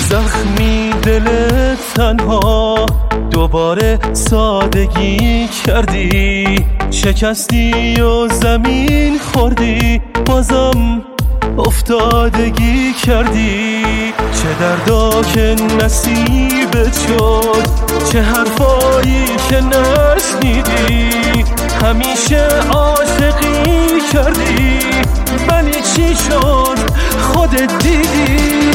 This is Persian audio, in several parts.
زخمی دل تنها دوباره سادگی کردی، شکستی و زمین خوردی، بازم افتادگی کردی. چه دردا که نصیبت شد، چه حرفایی که نشنیدی، همیشه عاشقی کردی ولی چی شد خودت دیدی.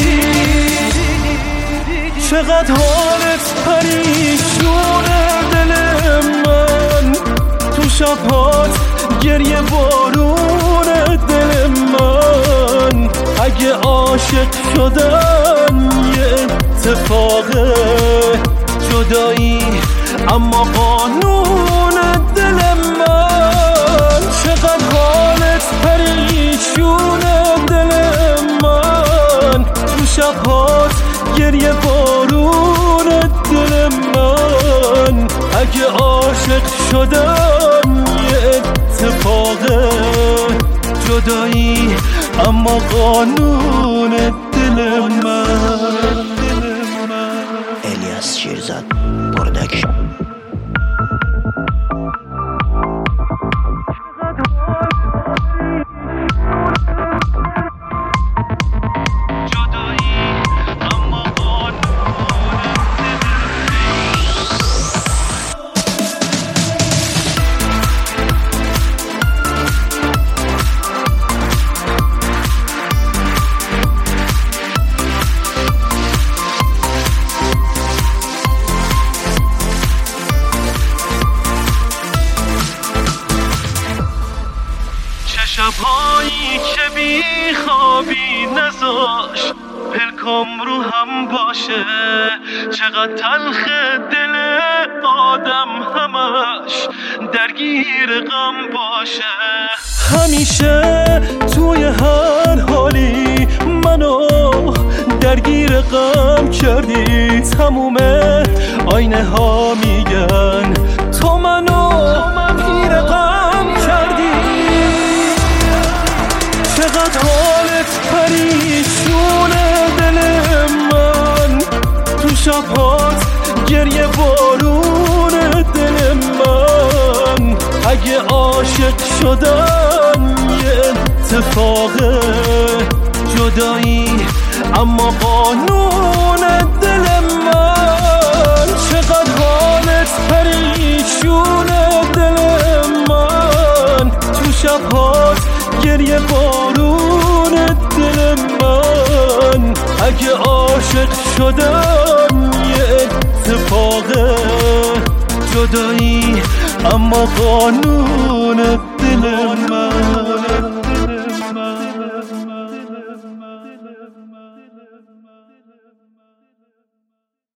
چقدر حالت پریشونه دل من، تو شبهات گریه بارون دل من. اگه عاشق شدن یه اتفاقه، جدایی اما قانون دل من. چقدر حالت پریشونه دل من، تو شبهات گریه بارون دل من. اگه عاشق شدم یه اتفاقه، جدایی اما قانون دل من. الیاس شیرزاد پروداکشن. شبهایی که بی خوابی نذاش پلکام رو هم باشه، چقدر تلخ دل آدم همش درگیر غم باشه. همیشه توی هر حالی منو درگیر غم کردی، تموم آینه ها میگن تو منو گیر غم کردی. چقدر حالت پریشونه دل من، تو شبهات گریه بارون دل من. اگه عاشق شدن یه اتفاقه، جدایی اما قانون دل من. چقدر حالت پریشونه دل من، تو شبهات گریه بارون دل من. اگه عاشق شدم یه اتفاقه، جدایی اما قانون دل من.